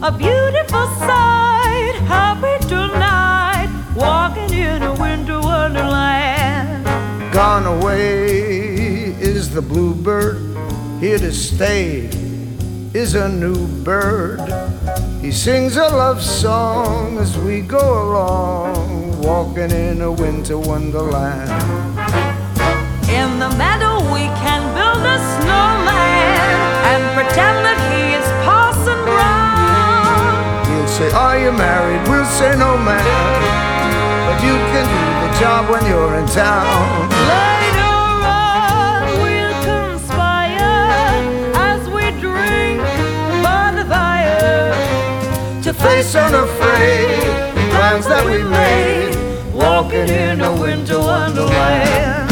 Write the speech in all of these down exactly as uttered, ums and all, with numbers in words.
a beautiful sight. Happy tonight, walking in a winter wonderland. Gone away is the bluebird, here to stay is a new bird. He sings a love song as we go along, walking in a winter wonderland. In the meadow we can build a snowman and pretend that he is Parson Brown. He'll say, are you married? We'll say, no man, but you can do the job when you're in town. Later on we'll conspire as we drink by the fire To face unafraid the plans that we made, walking in a winter wonderland.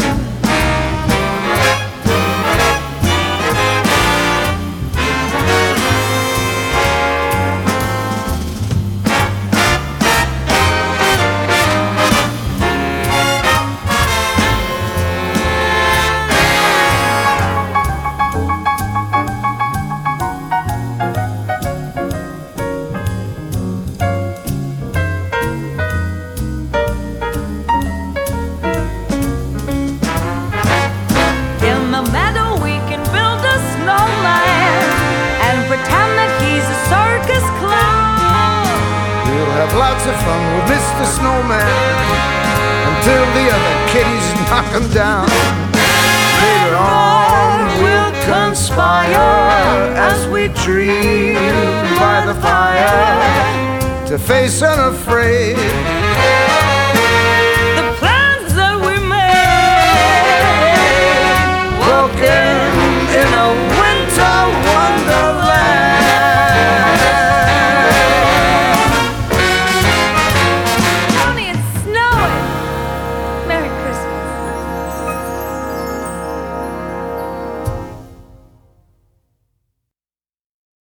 Have lots of fun with Mister Snowman until the other kitties knock him down. Later on we'll conspire as we dream by the fire to face unafraid